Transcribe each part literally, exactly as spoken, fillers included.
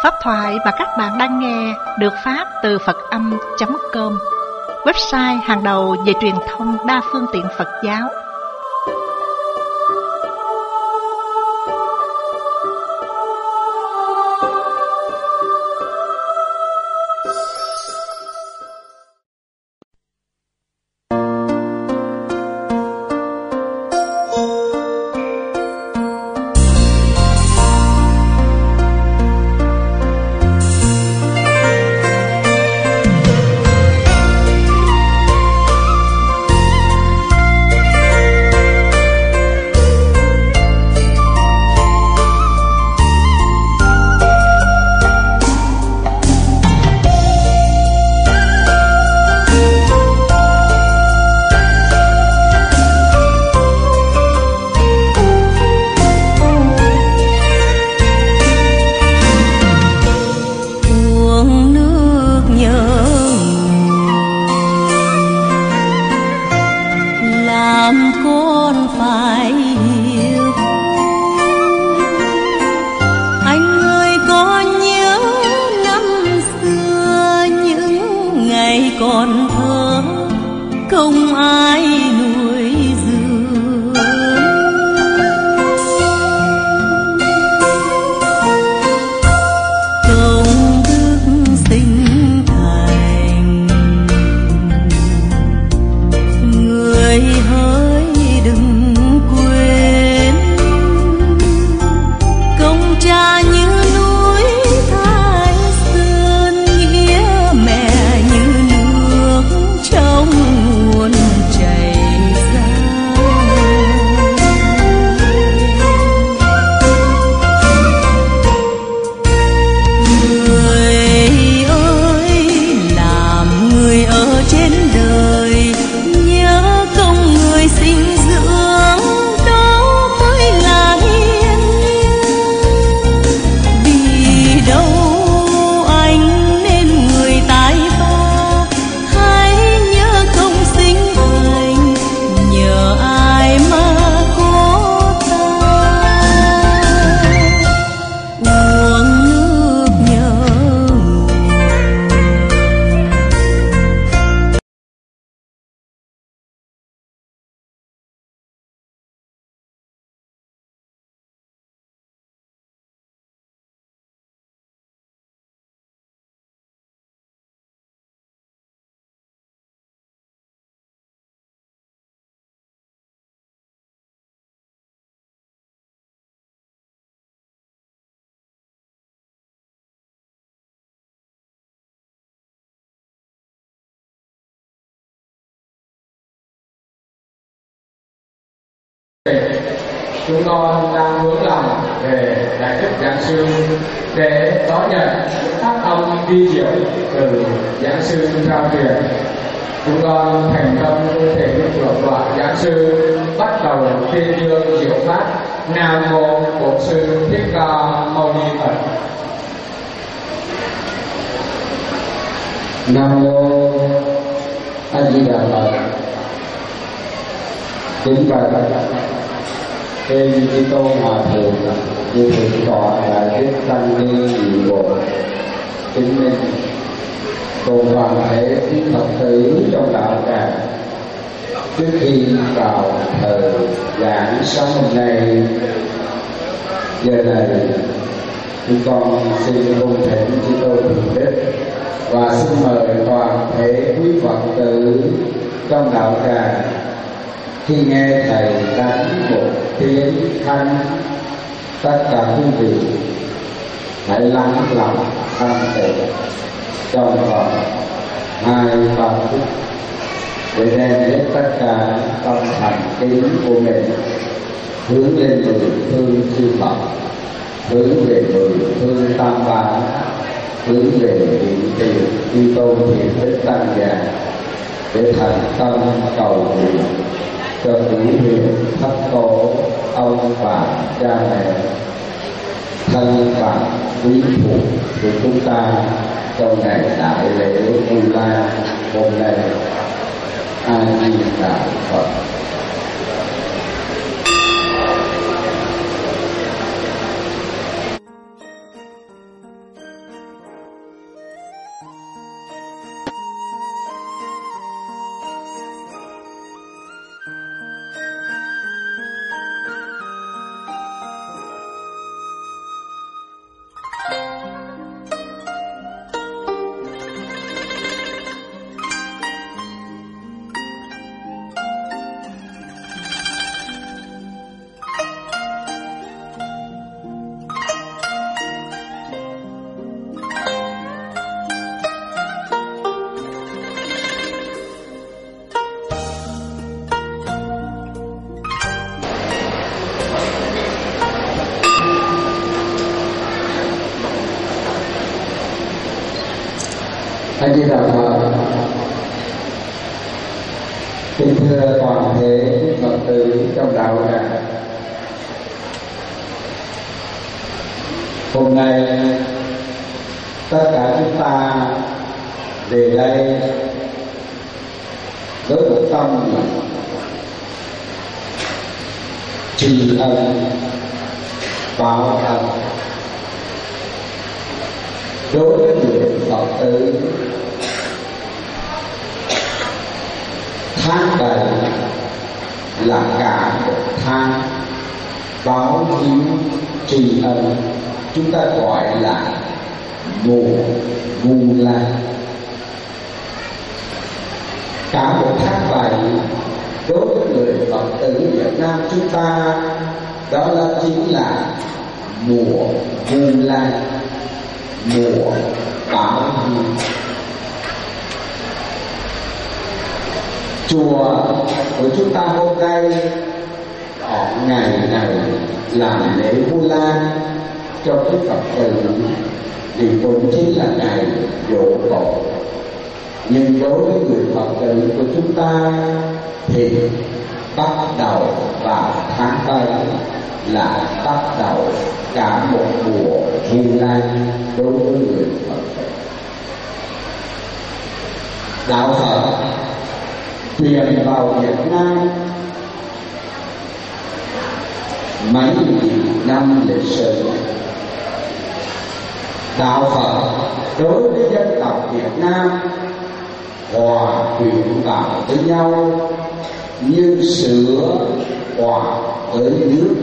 Pháp thoại mà các bạn đang nghe được phát từ Phật Âm chấm com, website hàng đầu về truyền thông đa phương tiện Phật giáo. Chúng con đang hướng lòng về Đại Đức Giảng Sư để đón nhận pháp âm vi diệu từ Giảng Sư trao truyền. Chúng con thành tâm thể hiện luật tọa Giảng Sư bắt đầu tuyên dương diệu pháp. Nam mô Bổn Sư Thích Ca Mâu Ni Phật. Nam mô A Di Đà Phật. Kính bạch trên Chí Tôn Hòa Thượng như thượng tọa Đại Đức Tăng Ni Nhị Bộ chứng minh cùng toàn thể quý Phật tử trong đạo tràng. Trước khi vào thời giảng sáng hôm nay, giờ này chúng con xin cung thỉnh Chí Tôn Thượng Đức và xin mời toàn thể quý Phật tử trong đạo tràng khi nghe thầy đánh một tiếng thanh, tất cả quý vị hãy lắng lòng tâm tịnh trong vòng hai ba phút để đem hết tất cả tâm thành kính của mình hướng lên mười phương chư Phật, hướng về mười phương tam bảo, hướng về hiện tiền Chư Tôn Thiện Đức Tăng Già để thành tâm cầu nguyện cho cửu huyền thất tổ, ông bà cha mẹ, thân bằng quý phụ của chúng ta trong ngày đại lễ Vu Lan hôm nay. A Di Đà Phật. A Di Đà Phật. Kính thưa toàn thể Phật tử trong đạo tràng, hôm nay tất cả chúng ta về đây với một tâm tri ân báo ân đối với người Phật tử. Tháng bảy là cả một tháng báo hiếu tri ân, chúng ta gọi là mùa Vu Lan. Cả một tháng bảy đối với người Phật tử Việt Nam chúng ta đó là chính là mùa Vu Lan, mùa báo hiếu. Chùa của chúng ta hôm nay ở ngày này làm lễ Vu Lan cho các Phật tử thì cũng chính là ngày giỗ tổ. Nhưng đối với người Phật tử của chúng ta thì bắt đầu vào tháng bảy là bắt đầu cả một mùa Vu Lan đối với người Phật tử. Đạo Phật truyền vào Việt Nam mấy nghìn năm lịch sử. Đạo Phật đối với dân tộc Việt Nam hòa quyện vào với nhau như sữa hòa với nước.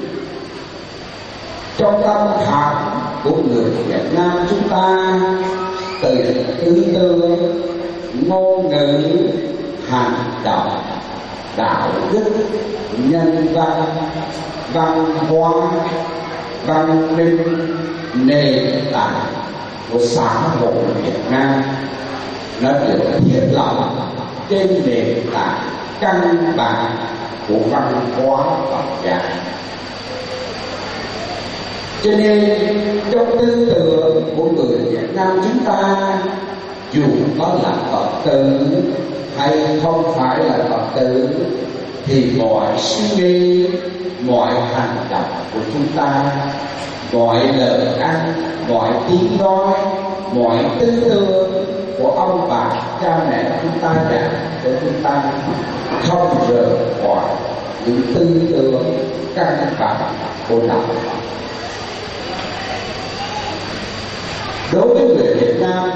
Trong tâm hạt của người Việt Nam chúng ta, từ tư tưởng, ngôn ngữ, hành động, đạo đức, nhân văn, văn hóa, văn minh, nền tảng của xã hội Việt Nam nó được thiết lập trên nền tảng căn bản của văn hóa Phật giáo. Cho nên trong tư tưởng của người Việt Nam chúng ta, dù có là Phật tử hay không phải là Phật tử, thì mọi suy nghĩ, mọi hành động của chúng ta, mọi lời ăn, mọi tiếng nói, mọi tư tưởng của ông bà cha mẹ chúng ta dạy cho chúng ta không rời khỏi những tư tưởng căn bản của đạo Phật. Đối với người Việt Nam,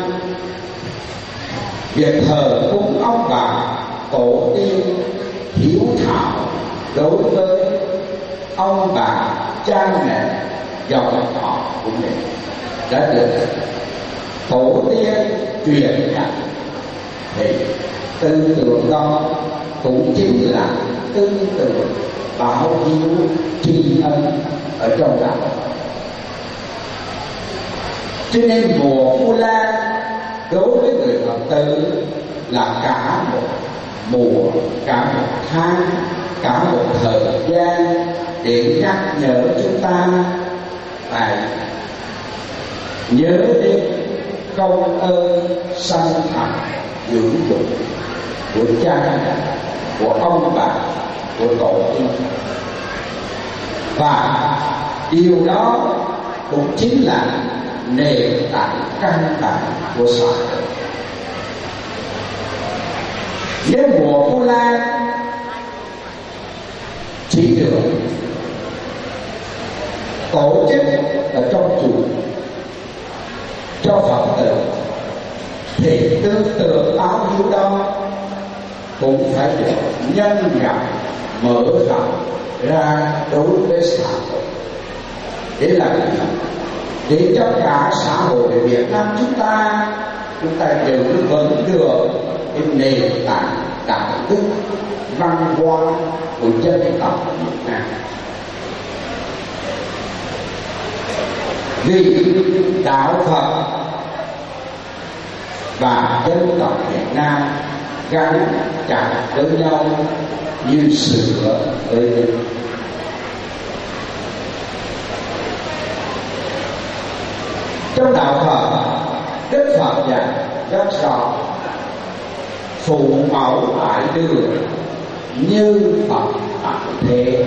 việc thờ cúng ông bà tổ tiên hiếu thảo đối với ông bà cha mẹ dòng họ của mình đã được tổ tiên truyền dạy, thì tư tưởng đó cũng chính là tư tưởng báo hiếu tri ân ở trong đạo. Cho nên mùa Vu Lan đối với người Phật tử là cả một mùa, cả một tháng, cả một thời gian để nhắc nhở chúng ta phải nhớ đến công ơn sanh thành dưỡng dục của cha mẹ, của ông bà, của tổ tiên. Và điều đó cũng chính là nền tảng căn bản của xã hội. Nếu mùa Vu Lan chỉ được tổ chức ở trong chùa cho Phật tử, thì tư tưởng báo hiếu đó cũng phải được nhân rộng mở rộng ra đối với xã hội. Để làm gì? Để cho cả xã hội Việt Nam chúng ta chúng ta giữ vững được cái nền tảng đạo đức văn hóa của dân tộc Việt Nam. Vì đạo Phật và dân tộc Việt Nam gắn chặt với nhau như sữa với nước. Trong đạo Phật, Đức Phật dạy rất rõ: phụ mẫu tại đường như Phật tại thế.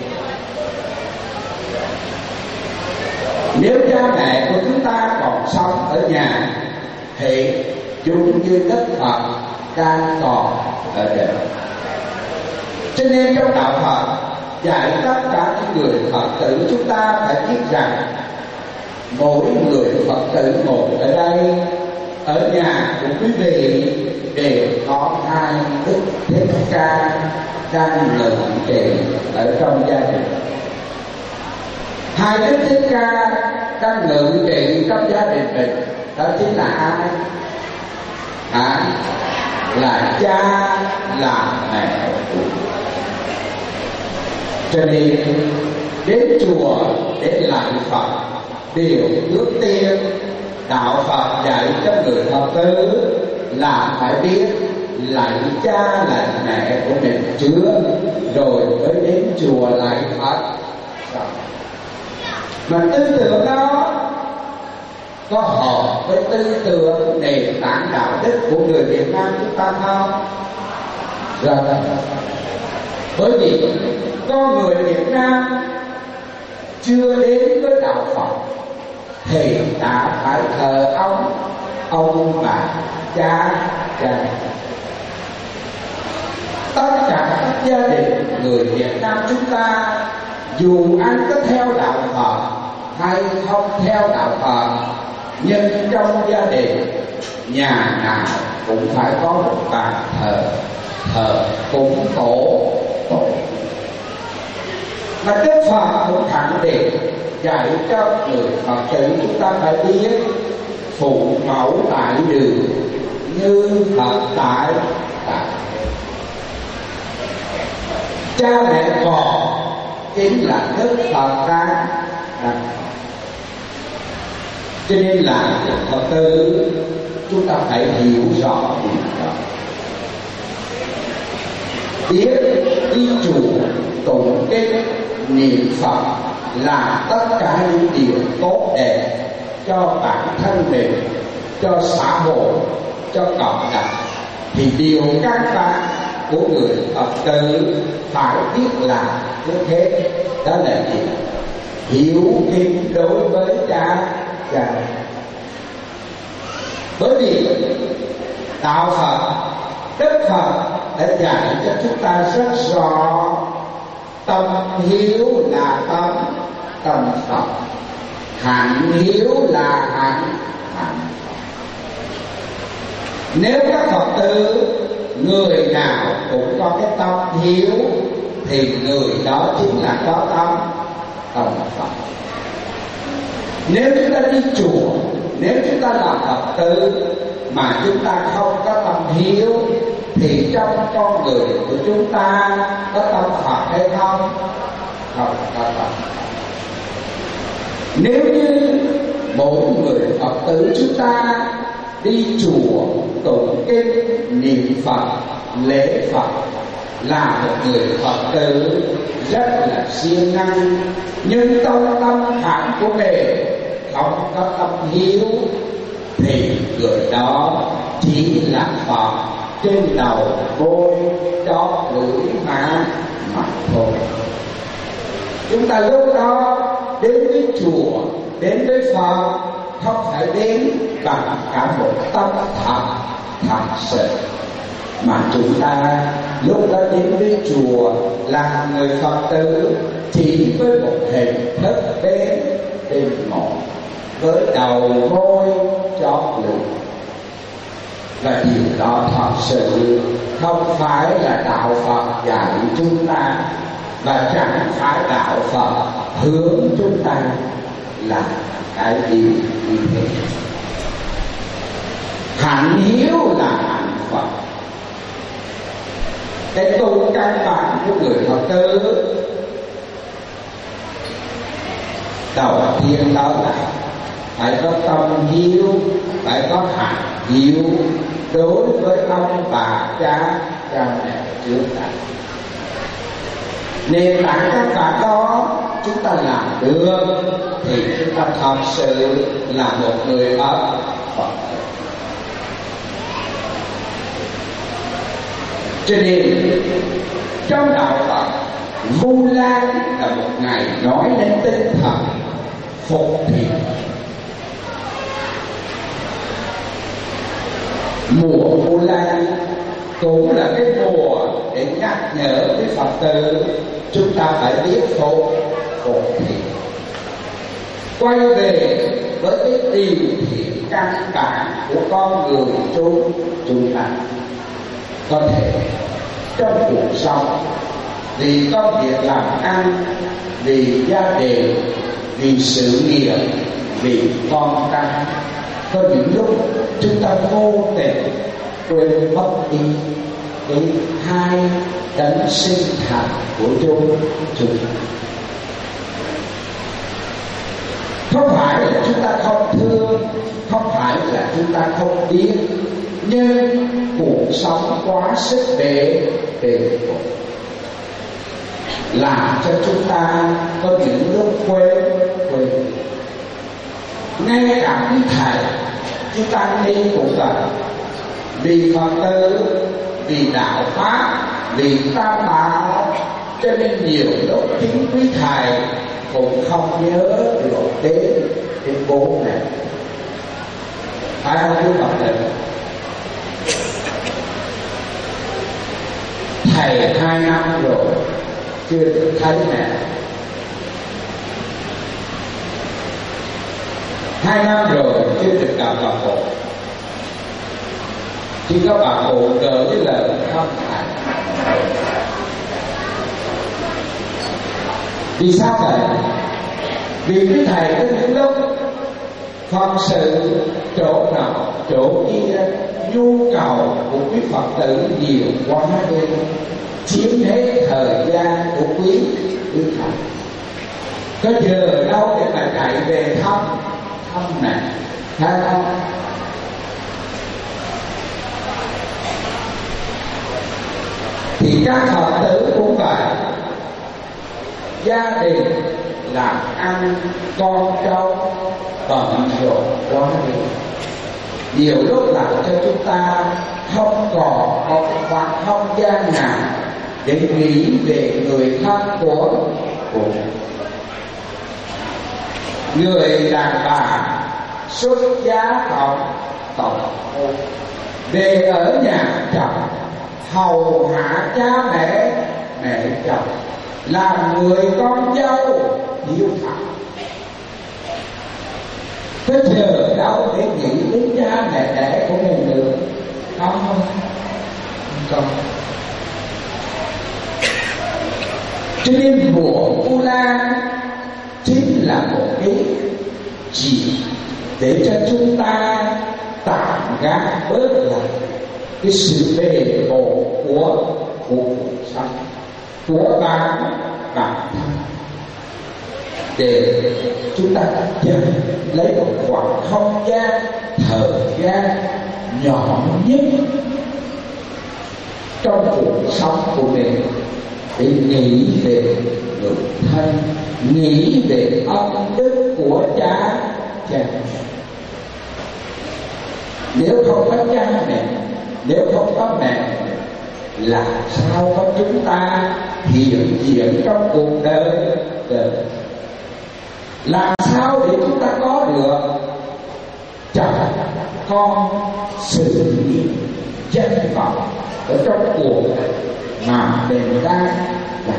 Nếu cha mẹ của chúng ta còn sống ở nhà thì chúng như Đức Phật đang còn ở đời. Cho nên trong đạo Phật dạy tất cả những người Phật tử chúng ta phải biết rằng mỗi người Phật tử ngồi ở đây, ở nhà của quý vị đều có hai Đức Thích Ca đang ngự trị ở trong gia đình. Hai Đức Thích Ca đang ngự trị trong gia đình mình, đó chính là ai? À, là cha, là mẹ. Cho nên đến chùa để lạy Phật, điều trước tiên đạo Phật dạy cho người Phật tử là phải biết lạy cha lạy mẹ của mình trước, rồi mới đến chùa lạy Phật. Mà tư tưởng đó có hợp với tư tưởng nền tảng đạo đức của người Việt Nam chúng ta không? Rồi, bởi vì con người Việt Nam chưa đến với đạo Phật thì đã phải thờ ông, ông bà, cha, cha. Tất cả các gia đình người Việt Nam chúng ta, dù anh có theo đạo Phật hay không theo đạo Phật, nhưng trong gia đình nhà nào cũng phải có một bàn thờ, thờ cúng tổ tổ. Mà Đức Phật cũng khẳng định dạy cho người Phật tử chúng ta phải biết phụ mẫu tại đường như Phật tại tại. Cha mẹ còn chính là Đức Phật đang đang. Cho nên là Phật tử chúng ta phải hiểu rõ điều đó. Biết đi chùa tụng kinh niệm Phật là tất cả những điều tốt đẹp cho bản thân mình, cho xã hội, cho cộng đồng, thì điều căn bản của người Phật tử phải biết làm như thế. Đó là gì? Hiểu kính đối với cha cha. Bởi vì đạo Phật, Đức Phật đã dạy cho chúng ta rất rõ: tâm hiếu là tâm tâm Phật, hạnh hiếu là hạnh hạnh Phật. Nếu các Phật tử người nào cũng có cái tâm hiếu thì người đó chính là có tâm tâm Phật. Nếu chúng ta đi chùa, nếu chúng ta làm Phật tử mà chúng ta không có tâm hiếu thì trong con người của chúng ta có tâm Phật hay không? Không có tâm. Nếu như mỗi người Phật tử chúng ta đi chùa tụng kinh niệm Phật lễ Phật là một người Phật tử rất là siêng năng, nhưng trong tâm khảm của mình không có tâm hiếu thì người đó chỉ là Phật trên đầu môi cho lưỡi mà mà thôi. Chúng ta lúc đó đến với chùa, đến với Phật không phải đến bằng cả một tâm thật thật sự, mà chúng ta lúc đó đến với chùa là người Phật tử chỉ với một hình thức đến bên một, với đầu môi cho lưỡi. Và điều đó thật sự không phải là đạo Phật dạy chúng ta, và chẳng phải đạo Phật hướng chúng ta làm cái điều như thế. Hạnh hiếu là hạnh Phật. Cái tu căn bản của người Phật tử đầu tiên đó là phải có tâm hiếu, phải có hạnh hiếu đối với ông bà cha cha mẹ trước đây. Nền tảng các bạn đó chúng ta làm được thì chúng ta thật sự là một người Phật. Cho nên trong đạo Phật, Vu Lan là một ngày nói đến tinh thần phục thiện. Mùa Vu Lan cũng là cái mùa để nhắc nhở với Phật tử chúng ta phải biết phục phục thiện, quay về với cái điều thiện căn bản của con người chúng chúng ta. Có thể trong cuộc sống, vì công việc làm ăn, vì gia đình, vì sự nghiệp, vì con cái, có những lúc chúng ta vô tình quên mất đi cái hai đấng sinh thành của chúng chúng không phải là chúng ta không thương, không phải là chúng ta không biết, nhưng cuộc sống quá sức để để làm cho chúng ta có những lúc quên quên. Ngay cả những thầy chúng ta đi cũng vậy, vì Phật tử, vì đạo pháp, vì tam bảo, cho nên nhiều lúc chính quý thầy cũng không nhớ được đến đến bố này. Phải không quý Phật tử? Thầy hai năm rồi chưa được thấy mẹ, hai năm rồi chưa được gặp bà cụ, chỉ có bà cụ gửi với lời không thầy. Vì sao vậy? Vì quý thầy có những lúc Phật sự chỗ nào chỗ kia, nhu cầu của quý Phật tử nhiều quá đi, chiếm hết thời gian của quý quý thầy. Có giờ đâu để mà chạy về thăm thăm mẹ, thấy không? Thì các Phật tử cũng vậy, gia đình làm ăn, con cháu bận rộn quá đi, nhiều lúc làm cho chúng ta không còn có khoảng không gian nào để nghĩ về người thân của của người đàn bà xuất giá tổng tổng về ở nhà chồng, hầu hạ cha mẹ mẹ chồng, làm người con dâu hiếu thảo. Thế giờ đâu để nghĩ đến cha mẹ đẻ của mình được? Không, không, không. Cho nên mùa Vu Lan chính là một cái dịp để cho chúng ta tạm gác bớt lại cái sự bề bộn của cuộc sống, của bản bản thân, để chúng ta dần lấy một khoảng không gian thời gian nhỏ nhất trong cuộc sống của mình để nghĩ về người thân, nghĩ về ân đức của cha cha. Nếu không có cha mẹ, nếu không có mẹ, làm sao có chúng ta hiện diện trong cuộc đời đời? Làm sao để chúng ta có được chồng con, sự nghiệp, danh vọng ở trong cuộc mà mình đang làm?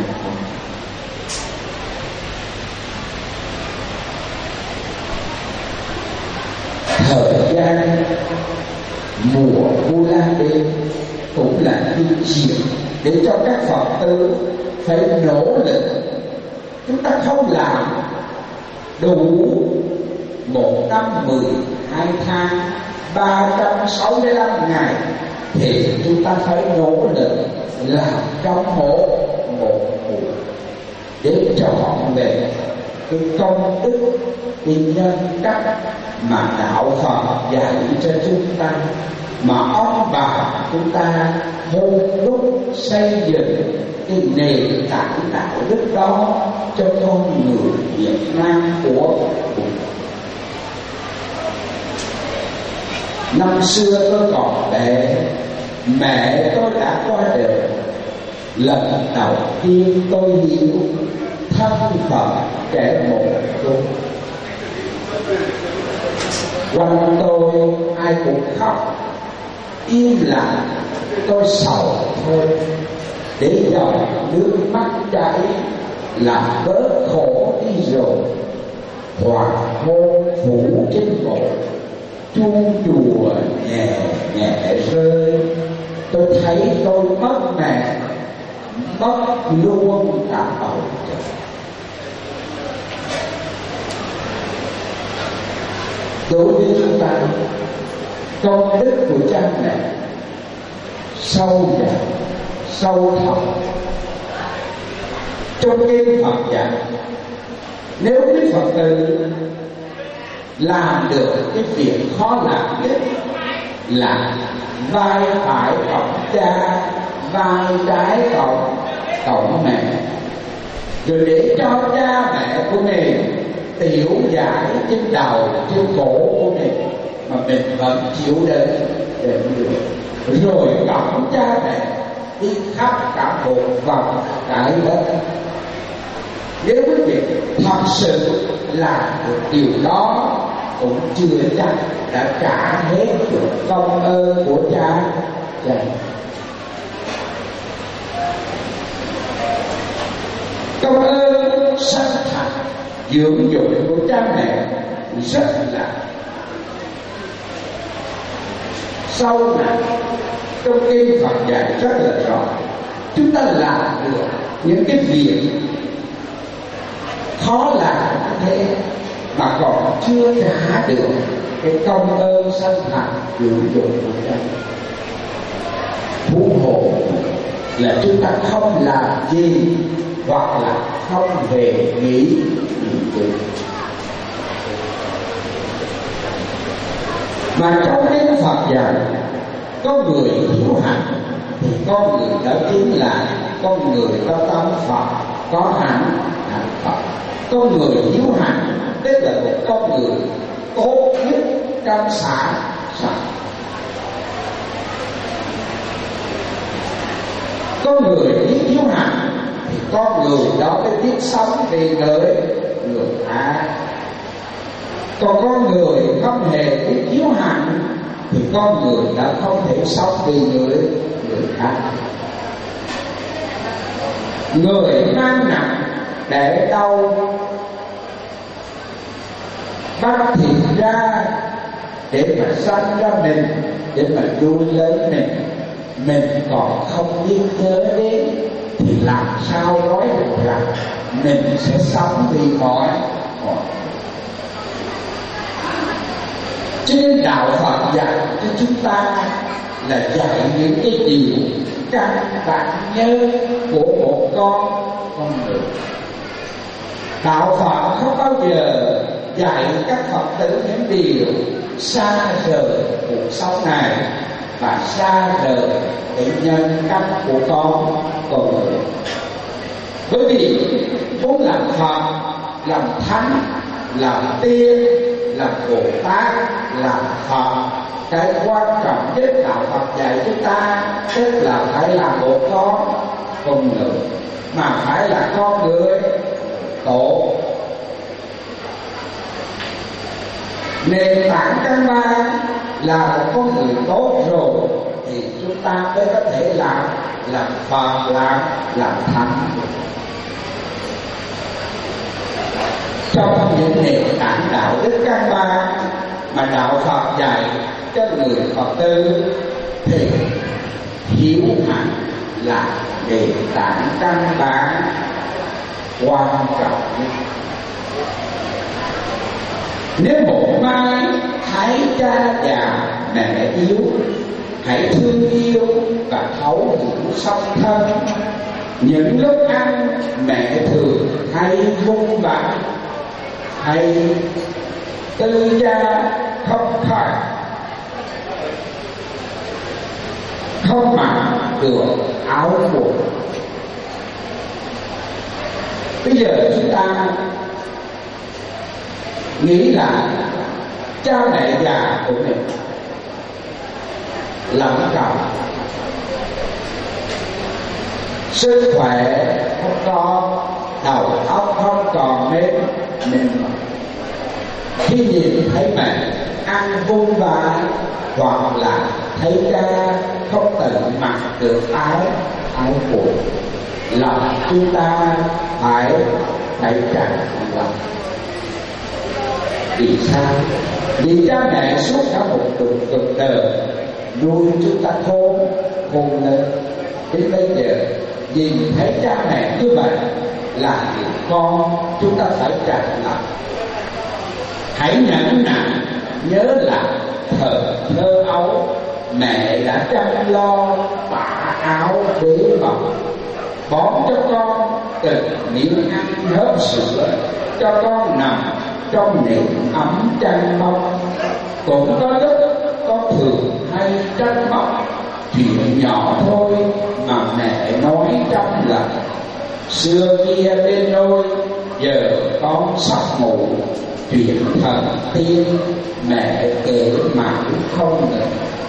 Thời gian mùa Vu Lan đến cũng là dịp dịp để cho các Phật tử phải nỗ lực. Chúng ta không làm đủ một năm mười hai tháng ba trăm sáu mươi lăm ngày thì chúng ta phải nỗ lực làm trong một một mùa để trọn về cái công đức, cái nhân cách mà đạo Phật dạy cho chúng ta, mà ông bà chúng ta hôn đúc xây dựng cái nền tảng đạo đức đó cho con người Việt Nam của mình. Năm xưa tôi còn bé, mẹ tôi đã qua đời, lần đầu tiên tôi hiểu thân phận kẻ mồ côi. Quanh tôi ai cũng khóc, im lặng tôi sầu thôi, để dòng nước mắt chảy làm bớt khổ đi rồi. Hoàng hôn phủ trên mộ, chuông chùa nhẹ nhẹ rơi, tôi thấy tôi mất mẹ, mất luôn cả bầu trời. Đối với chúng ta, công đức của cha mẹ sâu dày, sâu thẳm. Trong kinh Phật dạy, nếu quý Phật tử làm được cái việc khó làm nhất là vai phải cộng cha, vai trái cộng cộng mẹ, rồi để cho cha mẹ của mình tiểu giải trên đầu trên cổ của mình mà mình vẫn chịu đựng để được, rồi cộng cha mẹ đi khắp cả một vòng trái đất. Nếu quý vị thật sự làm được điều đó, cũng chưa chắc đã trả hết được công ơn của cha cha. Công ơn sanh thành dưỡng dục của cha mẹ rất là sâu nặng. Trong kinh Phật dạy rất là rõ, chúng ta làm được những cái việc khó làm như thế mà còn chưa trả được cái công ơn sanh thành dưỡng dục của cha. Thú hộ là chúng ta không làm gì hoặc là không hề nghĩ gì. Mà trong kinh Phật dạy, có người hiếu hạnh thì con người đó chính là con người có tâm Phật, có hạnh hạnh Phật. Con người hiếu hạnh tức là một con người tốt nhất trong xã hội. Con người biết hiếu hạnh thì con người đó mới biết sống vì người người khác. Còn con người không hề biết hiếu hạnh thì con người đã không thể sống vì người người khác. Người mang nặng để đâu bắt thịt ra để mà sanh ra mình, để mà nuôi lớn mình, mình còn không biết nhớ đến thì làm sao nói được rằng mình sẽ sống vì mọi mọi. Cho nên đạo Phật dạy cho chúng ta là dạy những cái điều căn bản nhất của một con con người. Đạo Phật không bao giờ dạy các Phật tử những điều xa rời cuộc sống này và xa rời cái nhân cách của con con người. Bởi vì muốn làm Phật, làm Thánh, làm Tiên, làm Bồ Tát, làm Phật, cái quan trọng nhất đạo Phật dạy chúng ta tức là phải là một con con người, mà phải là con người tổ. Nền tảng căn bản là một con người tốt rồi thì chúng ta mới có thể làm làm Phật, làm làm Thánh. Trong những nền tảng đạo đức căn bản mà đạo Phật dạy cho người Phật tử thì hiếu hạnh là nền tảng căn bản quan trọng nhất. Nếu một mai thấy cha già mẹ yếu, hãy thương yêu và thấu hiểu song thân. Những lúc ăn mẹ thường hay vung vãi, hay tư cha không phải không mặc được áo quần. Bây giờ chúng ta nghĩ là cha mẹ già của mình lẫn chồng sức khỏe không có, đầu óc không còn mến mình. Khi nhìn thấy mẹ ăn vun vãi, hoặc là thấy cha không tự mặc được áo áo quần, lòng chúng ta phải phải tràn lòng. Vì sao? Vì cha mẹ suốt cả một cuộc cuộc đời nuôi chúng ta khôn khôn lớn, đến bây giờ nhìn thấy cha mẹ như vậy là con chúng ta phải tràn lòng. Hãy nhẫn nại nhớ là thời thơ ấu, mẹ đã chăm lo tả áo bế bọc, bón cho con từng miếng ăn hớp sữa, cho con nằm trong niềm ấm chăn bông. Cũng có lúc con thường hay trách móc chuyện nhỏ thôi mà mẹ nói trong lòng. Xưa kia bên nôi, giờ con sắp ngủ, chuyện thần tiên mẹ kể mãi không ngừng.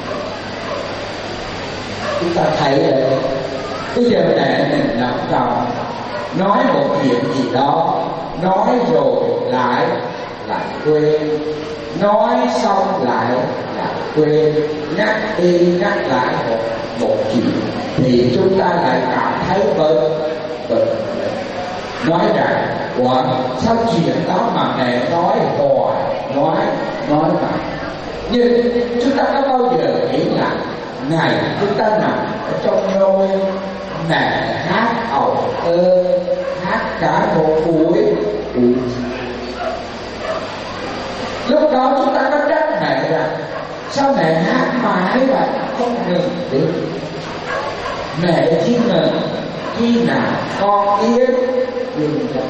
Chúng ta thấy rồi, bây giờ mẹ mình nằm lòng, nói một chuyện gì đó, nói rồi lại lại quên, nói xong lại lại quên, nhắc đi nhắc lại một một chuyện thì chúng ta lại cảm thấy bực bực. Nói rằng quả sao chuyện đó mà mẹ nói hoài, nói nói mà. Nhưng chúng ta có bao giờ nghĩ là ngày chúng ta nằm ở trong nôi, mẹ hát ẩu ơ, hát cả một buổi. Lúc đó chúng ta có trách mẹ rằng sao mẹ hát mãi vậy không ngừng được. Mẹ chỉ ngừng khi nào con yên dừng rồi.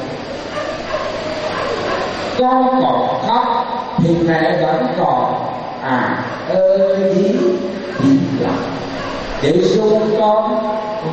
Con còn khóc thì mẹ vẫn còn à ơ ý ý lòng để ru con.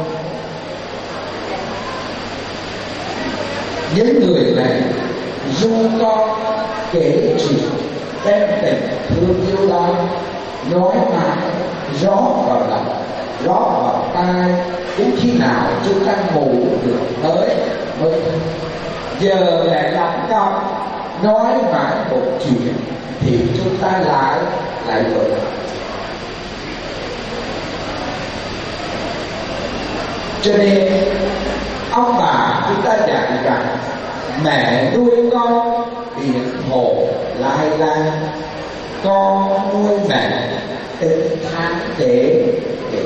Những người này ru con, kể chuyện đem tình thương yêu đau, nói mãi rót vào lòng rót vào tai, đến khi nào chúng ta ngủ được tới mới thôi. Giờ lại lắng công nói mãi một chuyện thì chúng ta lại lại bực. Cho nên ông bà chúng ta dạy rằng mẹ nuôi con biển hồ lai lai, con nuôi mẹ tính tháng để để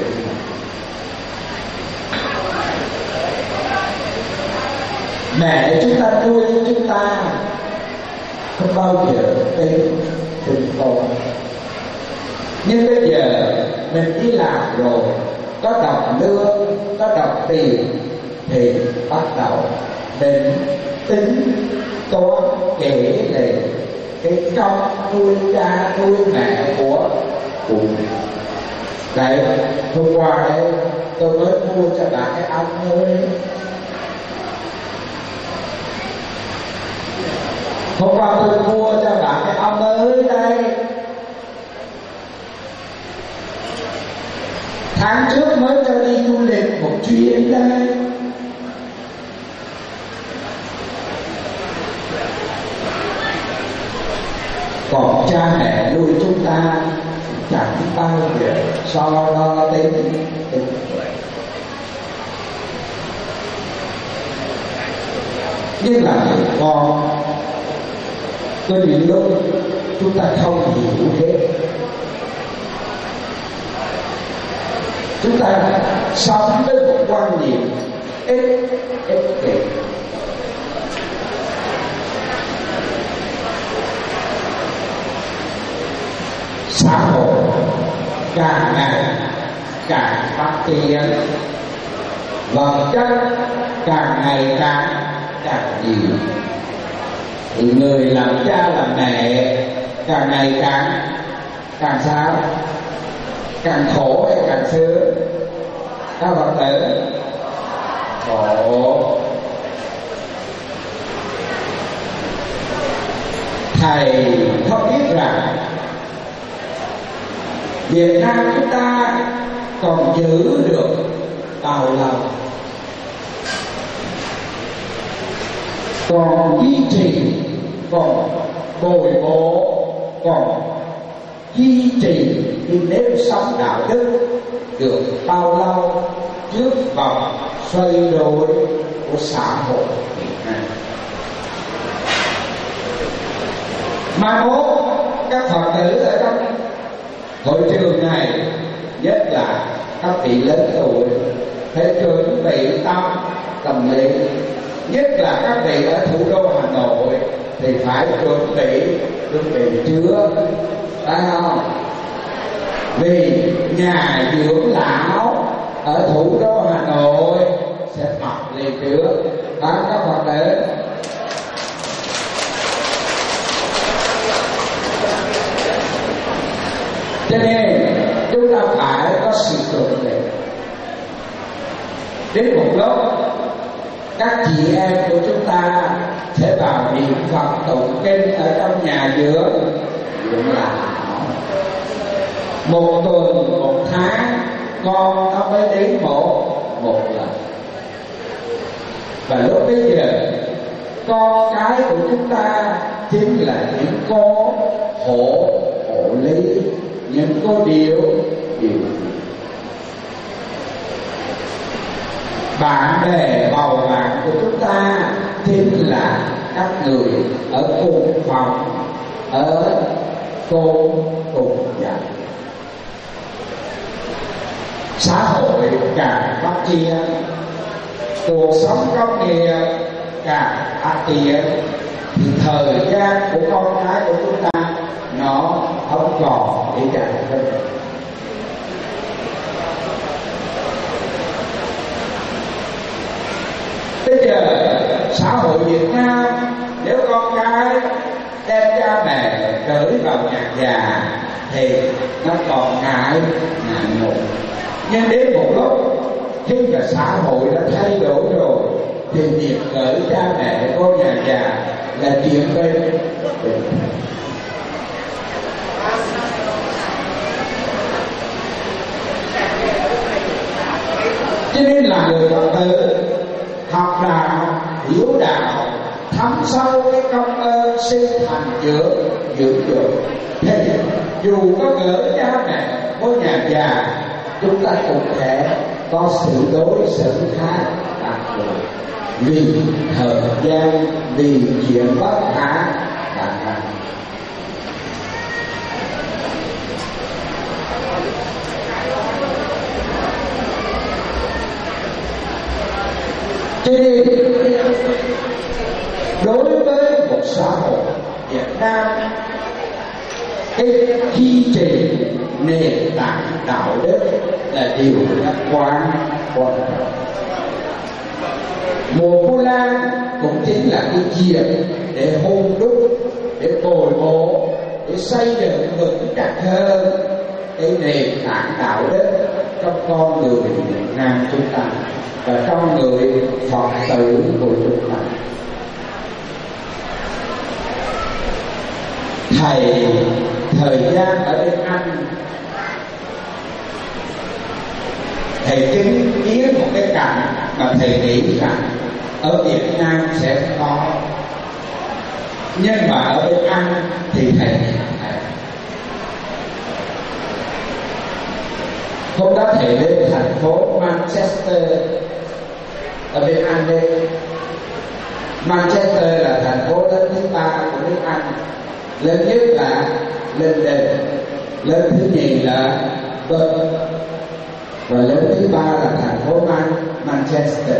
mẹ chúng ta nuôi chúng ta không bao giờ tính tình con. Nhưng bây giờ mình đi làm rồi, có đồng lương, có đồng tiền thì bắt đầu mình tính toán kể về cái công nuôi cha nuôi mẹ của của đấy. Hôm qua đấy tôi mới mua cho bạn cái áo mới. Hôm qua tôi mua cho bạn cái áo mới đây. Tháng trước mới cho đi du lịch một chuyến đây. Còn cha mẹ nuôi chúng ta chẳng bao giờ so đo tính tính. Nhưng là người con, có những lúc chúng ta không hiểu hết. Chúng ta sống với một quan niệm ích ích kỷ. Xã hội càng ngày càng phát triển, vật chất càng ngày càng càng nhiều, thì người làm cha làm mẹ càng ngày càng càng sao, càng khổ hay càng sướng? Các Phật tử khổ. Thầy không biết rằng Việt Nam chúng ta còn giữ được tàu lòng còn duy trì, còn bồi bổ, còn duy trì cái nếp sống đạo đức được bao lâu trước vòng xoay đổi của xã hội Việt Nam. Mai mốt các Phật tử ở trong hội trường này, nhất là các vị lớn tuổi, phải chuẩn bị tâm tâm lý, nhất là các vị ở thủ đô Hà Nội thì phải chuẩn bị chuẩn bị trước, phải không? Vì nhà dưỡng lão ở thủ đô Hà Nội sẽ mọc lên trước, phải các Phật tử. Cho nên chúng ta phải có sự chuẩn bị. Đến một lúc các chị em của chúng ta sẽ vào niệm Phật tụng kinh ở trong nhà dưỡng dưỡng lão. Một tuần, một tháng con nó mới đến một một lần. Và lúc bây giờ con cái của chúng ta chính là những cô hộ hộ lý, những cô điều điều bạn bè bầu bạn của chúng ta chính là các người ở cùng phòng, ở cùng cùng dạy. Xã hội càng phát triển, cuộc sống công nghiệp càng phát triển, thì thời gian của con cái của chúng ta nó không còn để dạy hơn. Bây giờ xã hội Việt Nam, nếu con cái đem cha mẹ gửi vào nhà già thì nó còn ngại ngại ngùng. Nhưng đến một lúc khi mà xã hội đã thay đổi rồi thì việc gửi cha mẹ vô nhà già là chuyện bên. Cho nên là người Phật tử học đạo, hiểu đạo, thấm sâu cái công ơn sinh thành dưỡng dưỡng dưỡng thì dù có gửi cha mẹ vô nhà già, chúng ta cũng sẽ có sự đối xử khác đặc biệt, vì thời gian, vì chuyện bất khả khả năng. Cho nên đối với một xã hội Việt Nam, cái duy trì nền tảng đạo đức là điều rất quan quan trọng. Mùa Vu Lan cũng chính là cái chuyện để hôn đúc, để bồi bổ, để xây dựng vững chắc hơn cái nền tảng đạo đức trong con người Việt Nam chúng ta và trong người Phật tử của chúng ta. Thầy thời gian ở bên Anh, thầy chứng kiến một cái cảnh mà thầy nghĩ rằng ở Việt Nam sẽ có, nhưng mà ở bên Anh thì thầy hôm đó thầy đến thành phố Manchester ở bên Anh đây. Manchester là thành phố lớn thứ ba của nước Anh, lớn nhất là London, lớn thứ nhì là Birmingham và lớn thứ ba là thành phố Man Manchester.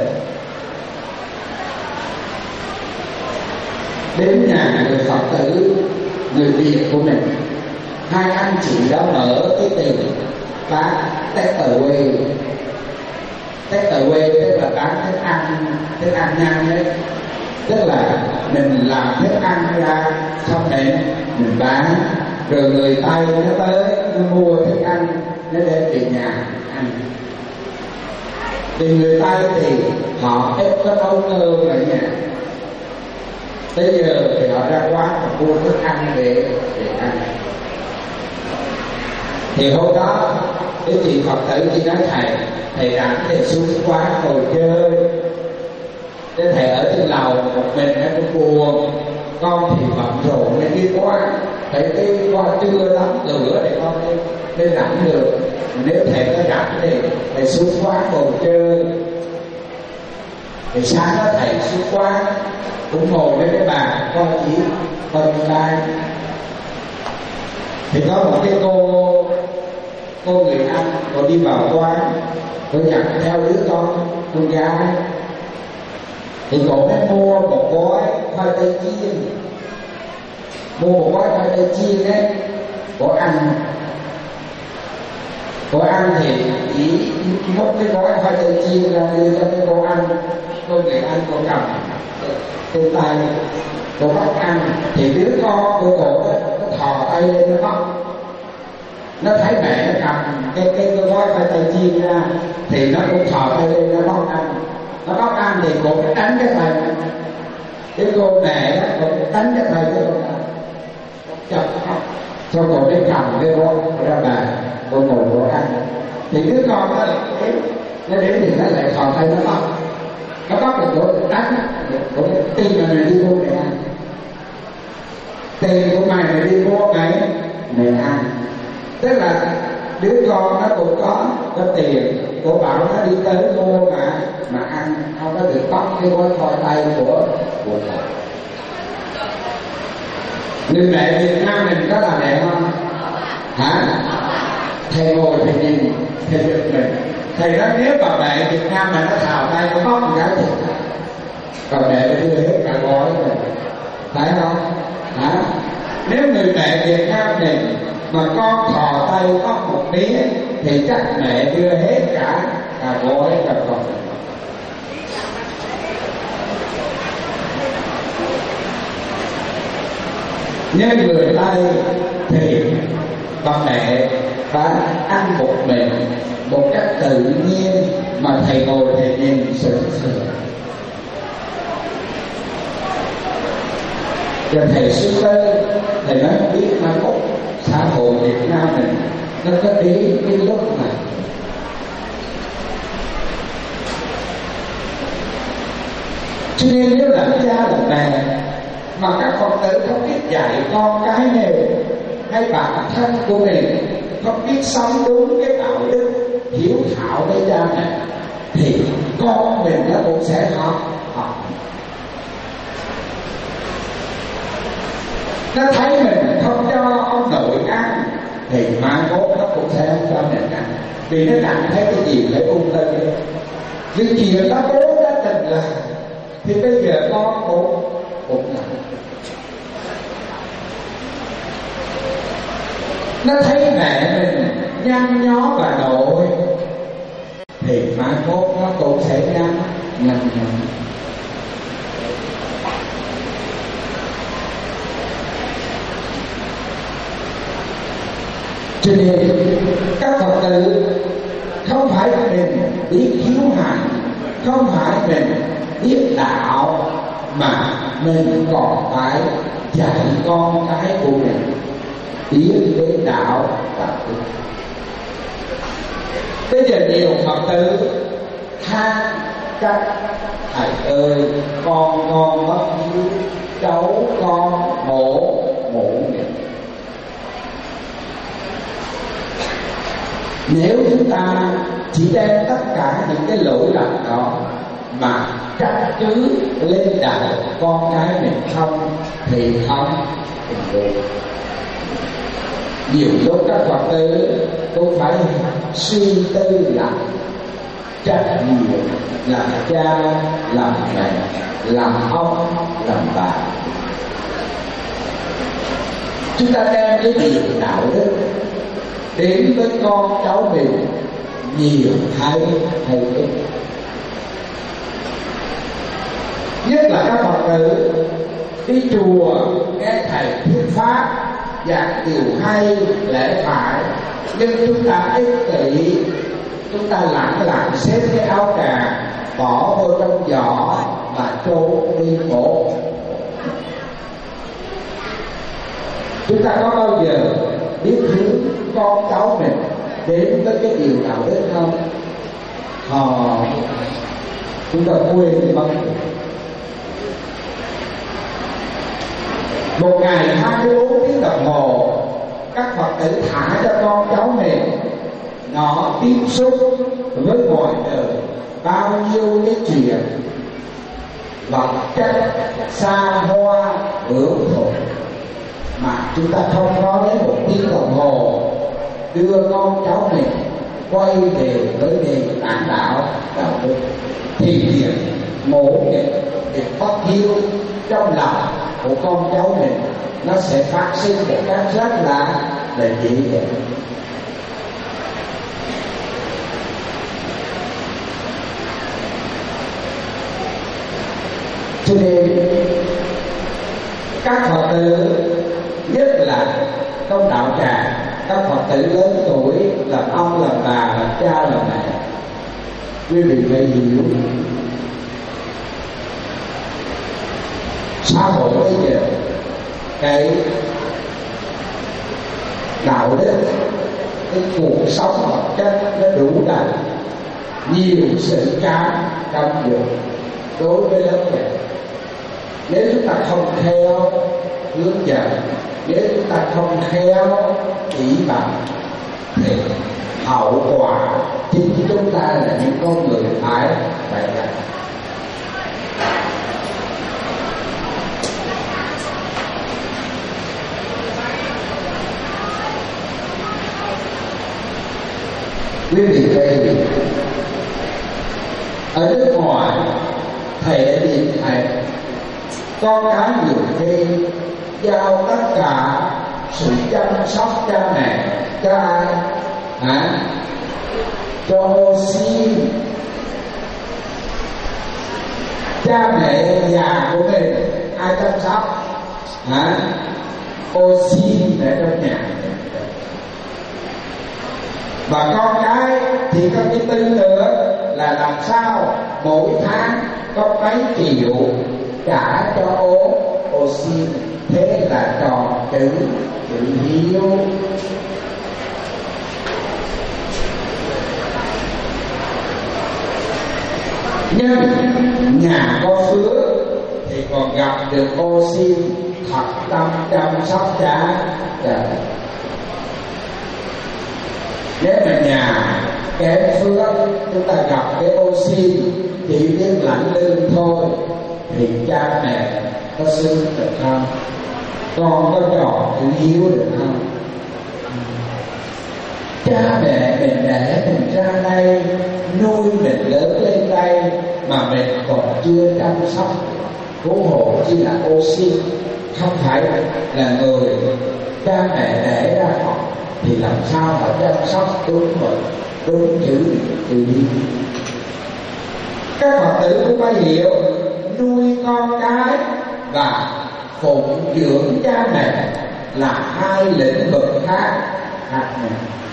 Đến nhà người Phật tử người Việt của mình, hai anh chị đó mở cái tiệm bán takeaway. Takeaway tức là bán thức ăn, thức ăn nhanh đấy, tức là mình làm thức ăn ra xong rồi mình bán, rồi người Tây nó tới nó mua thức ăn nó đem về nhà ăn. Thì người Tây thì họ ít có nấu cơm ở nhà, tới giờ thì họ ra quán và mua thức ăn để để ăn. Thì hôm đó cái chị Phật tử chị nói thầy thầy rảnh thì xuống quán ngồi chơi. Nên thầy ở trên lầu một mình em cũng buồn, con thì bận rộn nên đi qua, thầy đi qua trưa lắm lửa để con đi nên rảnh được. Nếu thầy có rảnh thì thầy xuống quán ngồi chơi. Thì sáng đó thầy xuống quán cũng ngồi với cái bà con chỉ phân lai. Thì có một cái cô cô người Anh, cô đi vào quán, cô dặn theo đứa con con gái. Thì cô mới mua một gói khoai tây chiên, mua một gói khoai tây chiên ấy, cô ăn. Cô ăn thì chỉ múc cái gói khoai tây chiên ra đưa cho cái cô ăn. Cô người Anh cô cầm trên tay, cô bắt ăn. Thì đứa con của cô nó thò tay lên nó bắt. Nó thấy mẹ nó cầm cái cái, cái gói khoai tây chiên ra thì nó cũng thò tay lên nó bắt ăn. Nó bắt ăn thì cô cũng đánh cái tay cái cô mẹ đó, cô cũng đánh cái tay cái cô này chọc khóc. Sau cô mới cầm cái gói ra bàn, cô ngồi cô ăn. Thì đứa con nó lại đếm, nó đếm thì nó lại thò tay nó bắt. Nó bắt được cô đánh, cô tin là mày đi mua mày ăn, tiền của mày mày đi mua mày mày ăn. Tức là đứa con nó cũng có có tiền, cô bảo nó đi tới mua mà mà ăn, không có được bắt cái gói khoai tây của của cô. Người mẹ Việt Nam mình có là mẹ không? Hả? Thầy ngồi thầy nhìn, thầy giật mình. Thầy nói nếu bà mẹ Việt Nam mà nó thào tay nó bắt một cái thì bà mẹ nó đưa hết cả gói rồi, phải không? Hả? Nếu người mẹ Việt Nam mình mà con thò tay bắt một miếng thì chắc mẹ đưa hết cả cả gói cả con. Nhưng người Tây thì bà mẹ phải ăn một mình một cách tự nhiên mà thầy ngồi thầy nhìn sững sờ. Cho thầy xuống đây thầy nói biết mai mốt xã hội Việt Nam mình nó có đến cái lúc này. Cho nên nếu làm cha làm mẹ mà các Phật tử không biết dạy con cái này hay bản thân của mình không biết sống đúng cái đạo đức hiếu thảo với cha mẹ thì con mình nó cũng sẽ học học nó thấy mình không cho ông nội ăn thì mai mốt nó cũng sẽ không cho mình ăn, vì nó cảm thấy cái gì phải ung tư. Vì chuyện nó bố đã từng làm thì bây giờ con cũng cũng làm. Nó thấy mẹ mình nhăn nhó bà nội thì mai mốt nó cũng sẽ nhăn nhăn nhó. Cho nên các Phật tử không phải mình biết hiếu hạnh, không phải mình biết đạo, mà mình còn phải dạy con cái của mình biết đến đạo và đức. Bây giờ nhiều Phật tử than trách thầy ơi con con mất hiếu, cháu con ngộ ngộ nghịch. Nếu chúng ta chỉ đem tất cả những cái lỗi lầm đó mà trách cứ lên đầu con cái mình không thì không được. Nhiều lúc các Phật tử cũng phải suy tư lại trách nhiệm làm cha, làm mẹ, làm ông, làm bà. Chúng ta đem cái điều đạo đức đến với con cháu mình nhiều hay hay ít. Nhất là các Phật tử đi chùa nghe thầy thuyết pháp giảng điều hay lẽ phải, nhưng chúng ta ích kỷ, chúng ta lẳng lặng xếp cái áo cà bỏ vô trong giỏ và trốn đi bộ. Chúng ta có bao giờ biết hướng con cháu mình đến với cái điều đạo đức không? Họ chúng ta quên đi mất. Một ngày hai mươi bốn tiếng đồng hồ các Phật tử thả cho con cháu mình, nó tiếp xúc với mọi đời bao nhiêu cái chuyện vật chất xa hoa hưởng thụ mà chúng ta không có đến một tiếng đồng hồ đưa con cháu mình quay về với nền tảng đạo đạo đức, thì việc mổ việc việc bất hiếu trong lòng của con cháu mình nó sẽ phát sinh một cách rất là là dễ dàng. Cho nên các Phật tử, nhất là trong đạo tràng, các Phật tử lớn tuổi làm ông làm bà làm cha làm mẹ, quý vị phải hiểu xã hội bây giờ cái đạo đức, cái cuộc sống vật chất nó đủ đầy, nhiều sự cám căm dục đối với lớp trẻ. Nếu chúng ta không theo hướng dẫn, nếu chúng ta không theo chỉ bảo, thì hậu quả chính chúng ta là những con người phải phải nhận. Quý vị thấy ở nước ngoài thầy điện thầy con cái nhiều khi giao tất cả sự chăm sóc cha mẹ cho ai hả? Cho oxy. Cha mẹ già của mình ai chăm sóc hả? Oxy để trong nhà. Và con cái thì có cái tư tưởng là làm sao mỗi tháng có mấy triệu trả cho ố oxy, thế là tròn chữ chữ hiếu. Nhưng nhà có phước thì còn gặp được oxy thật tâm chăm sóc cha cha. Nếu mà nhà kém phước, chúng ta gặp cái oxy chỉ biết lãnh lương thôi, thì cha mẹ có xứng được không? Con có trò chữ hiếu được không? Cha mẹ mình để mình ra đây, nuôi mình lớn lên đây mà mình còn chưa chăm sóc, cứu hộ chỉ là oxy, không phải là người. Cha mẹ để ra họ thì làm sao mà chăm sóc đúng mực, đúng chữ chữ hiếu. Các Phật tử cũng phải hiểu nuôi con cái và phụng dưỡng cha mẹ là hai lĩnh vực khác khác nhau.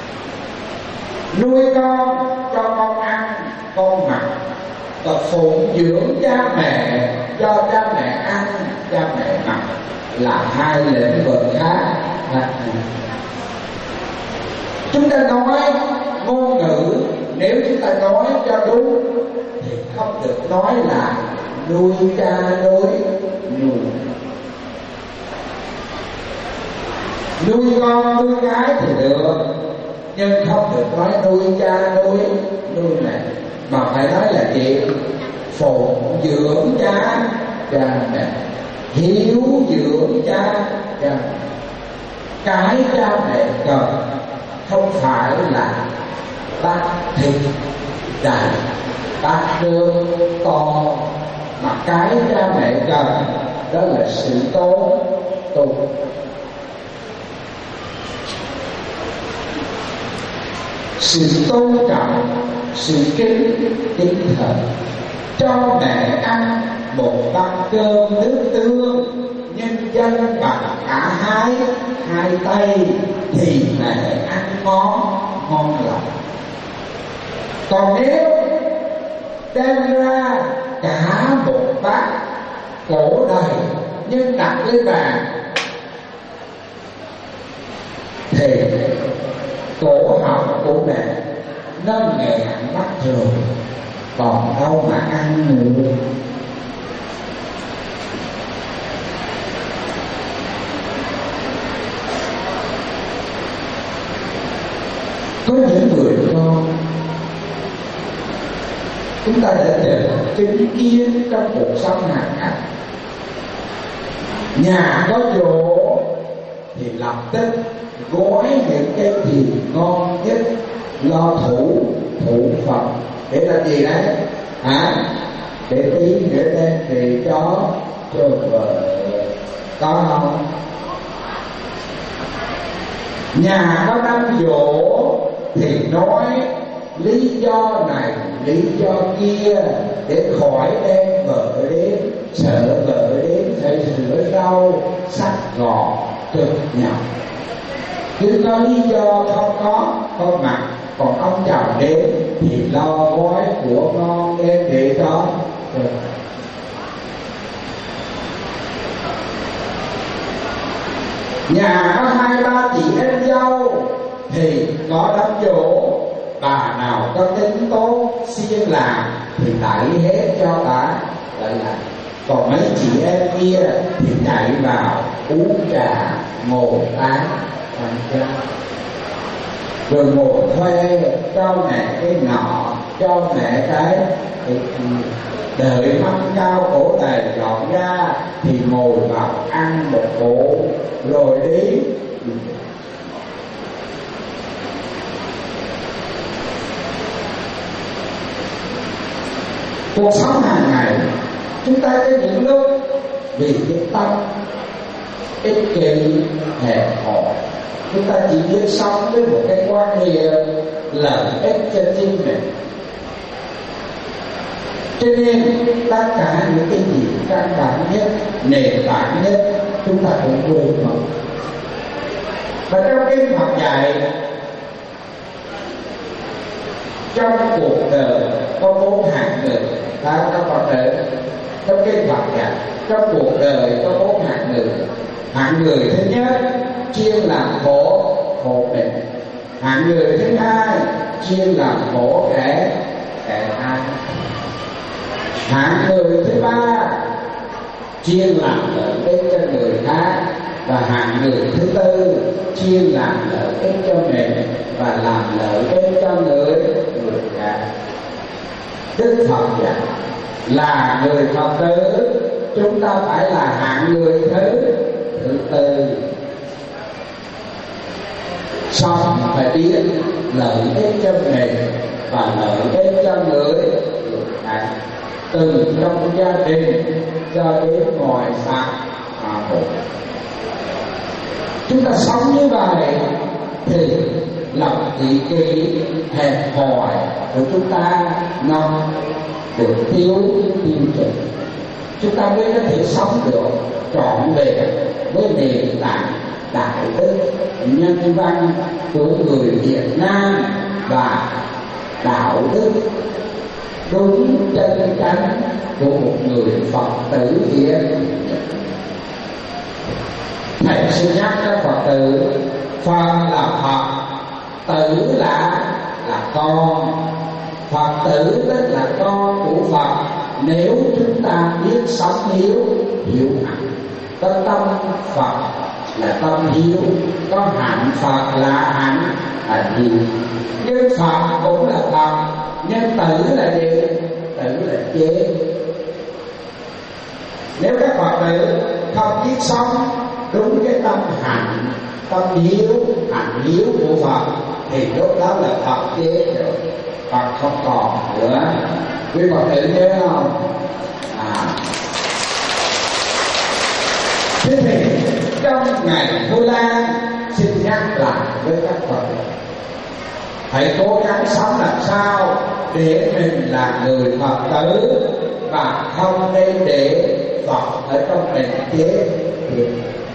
Nuôi con cho con ăn con mặc, và phụng dưỡng cha mẹ cho cha mẹ ăn cha mẹ mặc là hai lĩnh vực khác khác nhau. Chúng ta nói ngôn ngữ, nếu chúng ta nói cho đúng thì không được nói là nuôi cha nuôi nuôi nuôi con nuôi cái thì được, nhưng không được nói nuôi cha nuôi nuôi mẹ, mà phải nói là chuyện phụng dưỡng cha cha mẹ, hiếu dưỡng cha cha mẹ. Cái cha mẹ cần không phải là bát thịt đại bát nước to, mà cái cha mẹ cần đó là sự tôn tôn sự tôn trọng, sự kính kính thờ. Cho mẹ ăn một bát cơm nước tương, nhân dân bằng cả hai hai tay thì mẹ ăn ngon ngon lành. Còn nếu đem ra cả một bát cổ đầy nhưng đặt lên bàn thì cổ họng của mẹ nó nghẹn mất rồi, còn đâu mà ăn nữa. Có những người con chúng ta đã được chứng kiến trong cuộc sống hàng ngày, nhà có chỗ thì lập tức gói những cái gì ngon nhất, lo thủ thủ Phật để làm gì đấy hả? Để tí nữa đem về cho cho vợ. Có không? Nhà có năm dỗ thì nói lý do này lý do kia để khỏi đem vợ đến, sợ vợ đến phải sửa rau sắc ngọt cực nhọc. Cứ có lý do không có không mặc, còn ông chồng đến thì lo gói của ngon đem để cho. Nhà có hai ba chị em dâu thì có đám dỗ, bà nào có tính tốt siêng làm thì đẩy hết cho bà lại lại. Còn mấy chị em kia thì chạy vào uống trà ngồi tán thành ra, rồi ngồi khoe cho mẹ cái nọ cho mẹ cái, đợi mâm cao cổ tài dọn ra thì ngồi vào ăn một bộ rồi đi. Cuộc sống hàng ngày chúng ta có những lúc vì cái tâm ích kỷ hẹp hòi, chúng ta chỉ biết sống với một cái quan niệm lợi ích cho chính mình, cho nên tất cả những cái gì căn bản nhất, nền tảng nhất chúng ta cũng quên mất. Và trong kinh Phật dạy, trong cuộc đời có bốn hạng người. Ta các Phật tử trong kinh Phật dạy, trong cuộc đời có bốn hạng người. Hạng người thứ nhất chuyên làm khổ khổ mình. Hạng người thứ hai chuyên làm khổ kẻ kẻ ai. Hạng người thứ ba chuyên làm lợi ích cho người khác. Và hạng người thứ tư chuyên làm lợi ích cho mình và làm lợi ích cho người người khác. Đức Phật dạy là người Phật tử chúng ta phải là hạng người thứ thứ tư. Xong phải biết lợi ích cho mình và lợi ích cho người người khác, từ trong gia đình cho đến ngoài xã hội. Chúng ta sống như vậy thì lòng thị kỷ hẹp hòi của chúng ta nó được thiếu tiêu chuẩn, chúng ta mới có thể sống được trọn vẹn với nền tảng đạo đức nhân văn của người Việt Nam và đạo đức đúng chân chánh của một người Phật tử Việt. Thầy xin nhắc các Phật tử, Phật là Phật, tử là là con. Phật tử tức là con của Phật. Nếu chúng ta biết sống hiếu, hiếu hạnh, có tâm Phật là tâm hiếu, có hạnh Phật là hạnh là hiếu. Nhưng Phật cũng là Phật, nhưng tử là gì? Tử là chế. Nếu các Phật tử không biết sống đúng cái tâm hạnh, tâm hiếu, hạnh hiếu của Phật thì lúc đó là Phật chế rồi, Phật không còn nữa. Quý Phật tử nhớ không? À. Thế thì trong ngày Vu Lan xin nhắc lại với các Phật tử, hãy cố gắng sống làm sao để mình là người Phật tử và không nên để Phật ở trong mình chế thiệt.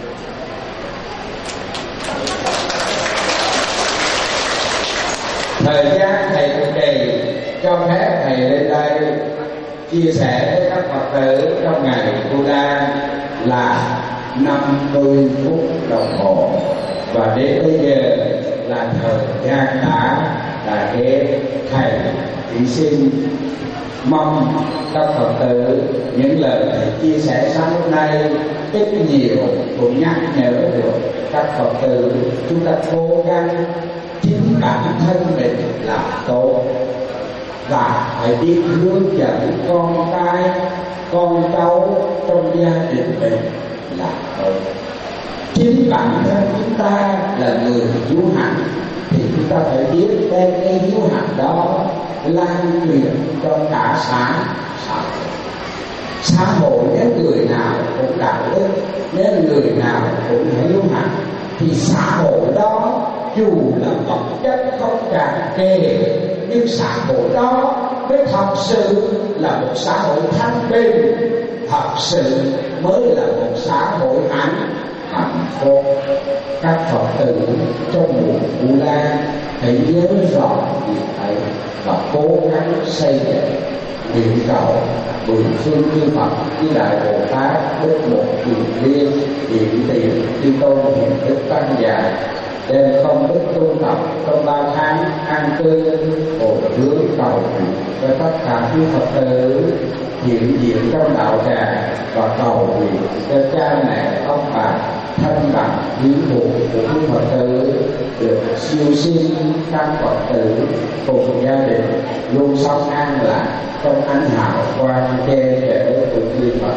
Thời gian thầy trụ trì cho phép thầy lên đây chia sẻ với các Phật tử trong ngày Vu Lan là năm mươi phút đồng hồ, và đến bây giờ là thời gian đã đã hết. Thầy chỉ xin mong các Phật tử những lời thầy chia sẻ sáng hôm nay ít nhiều cũng nhắc nhở được các Phật tử chúng ta cố gắng chính bản thân mình làm tốt và phải biết hướng dẫn con cái con cháu trong gia đình mình làm tốt. Chính bản thân chúng ta là người hiếu hạnh thì chúng ta phải biết đem cái hiếu hạnh đó lan truyền cho cả xã xã hội. Xã hội nếu người nào cũng đạo đức, nếu người nào cũng hiếu hạnh thì xã hội đó dù là vật chất không tràn trề, nhưng xã hội đó mới thật sự là một xã hội thanh bình, thật sự mới là một xã hội hạnh hạnh phúc. Các Phật tử trong mùa Vu Lan hãy nhớ rõ việc ấy và cố gắng xây dựng nguyện cầu mười phương chư Phật với Đại Bồ Tát Đức Một Kiền Liên hiện tiền chư tôn hiền đức tăng già đem công đức tu tập trong ba tháng an cư hồi hướng cầu nguyện cho tất cả quý Phật tử hiện diện trong đạo tràng và cầu nguyện cho cha mẹ ông bà thân bằng hiếu phụ của quý Phật tử được siêu sinh, các Phật tử cùng gia đình luôn sống an lạc trong ánh hào quang che chở của chư Phật.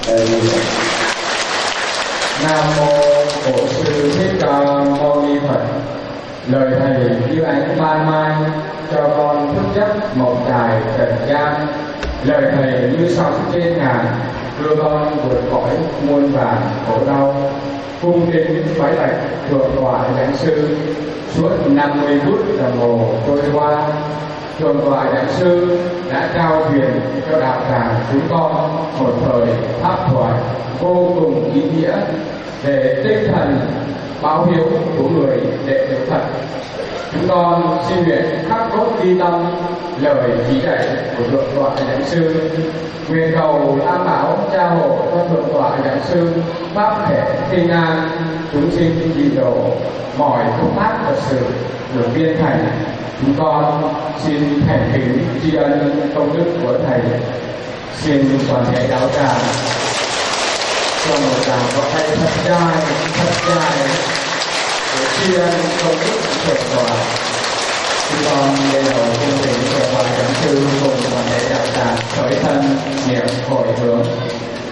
Nam mô Bổn Sư Thích Ca Mâu Ni Phật. Lời thầy như ánh ban mai cho con thức giấc mộng dài trần gian. Lời thầy như sóng trên ngàn đưa con vượt khỏi muôn vàn khổ đau. Cung kính vái lạy thượng tọa giảng sư. Suốt năm mươi phút đồng hồ trôi qua, thượng tọa giảng sư đã trao truyền cho đạo tràng chúng con một thời pháp thoại vô cùng ý nghĩa để tinh thần báo hiếu của người đệ tử Phật. Chúng con xin nguyện khắc cốt ghi tâm lời chỉ dạy của thượng tọa giảng sư, nguyện cầu tam bảo cha hộ cho thượng tọa giảng sư pháp thể kinh an, chúng sinh dị độ mọi công tác Phật sự được viên thành. Chúng con xin thành kính tri ân công đức của thầy. Xin toàn thể đạo tràng trong một tràng có tay thật dài thật dài để tri ân công đức của thượng tọa. Chúng con bây giờ cung kính thượng tọa giảng sư cùng toàn thể đạo tràng khởi thân niệm hồi hướng.